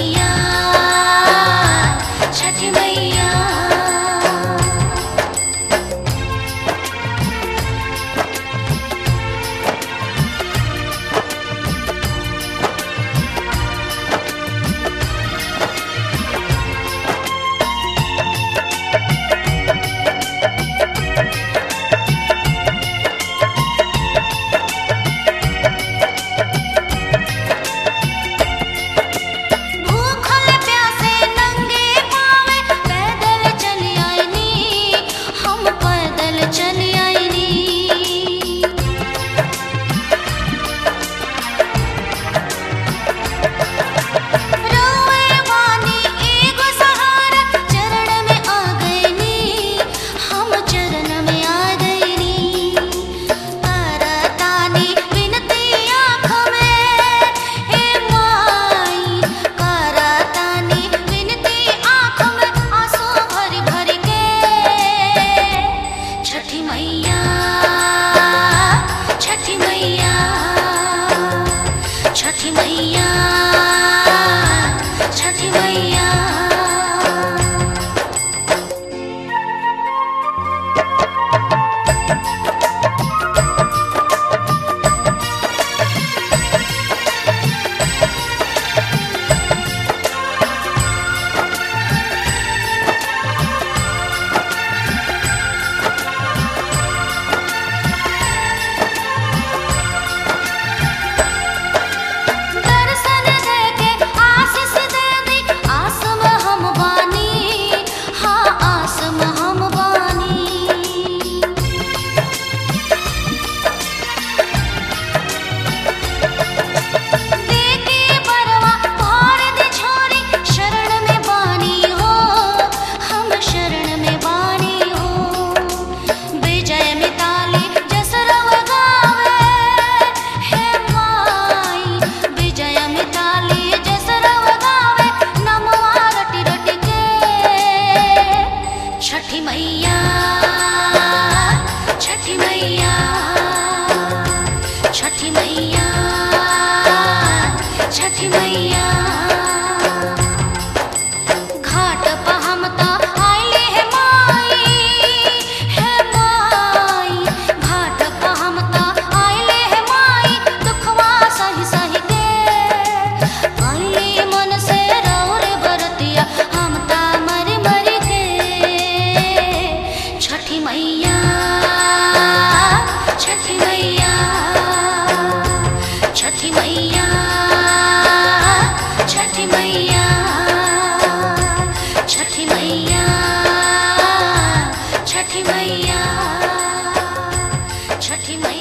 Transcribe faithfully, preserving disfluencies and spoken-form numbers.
मैया, छठी मैया। छठी मैया, छठी मैया। छठी मैया, छठी मैया, छठी मैया, छठी मैया। घाट पर हम तो आइले हे माई, हे माई। घाट पर हम तो आइले हे माई, दुखवा सही सही के आइले मन से रौरे बरतिया, हम ता मरी मरी के। छठी मैया, छठी मैया, छठी मैया, छठी मैया, छठी मैया, छठी मैया, छठी मैया।